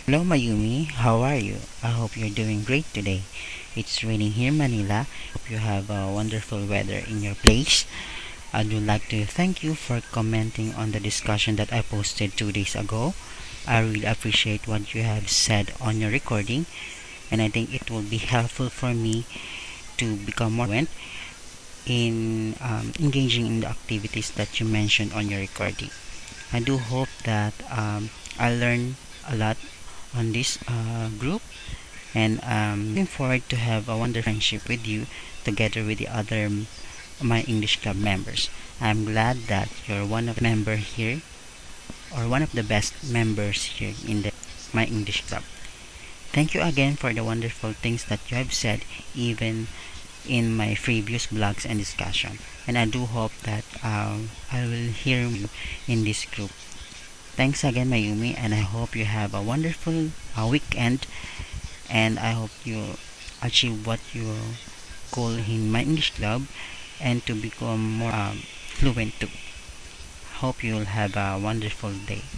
Hello Mayumi, how are you? I hope you're doing great today. It's raining here in Manila. Hope you have a wonderful weather in your place. I would like to thank you for commenting on the discussion that I posted 2 days ago. I really appreciate what you have said on your recording, and I think it will be helpful for me to become more fluent in engaging in the activities that you mentioned on your recording. I do hope that I learn a lot on this group, and looking forward to have a wonderful friendship with you together with the other my English club members. I'm glad that you're one of the member here, or one of the best members here in the my English club. Thank you again for the wonderful things that you have said, even in my previous blogs and discussion. And I do hope that I will hear you in this group. Thanks again, Mayumi, and I hope you have a wonderful weekend. And I hope you achieve what you goal in my English club, and to become more fluent too. Hope you'll have a wonderful day.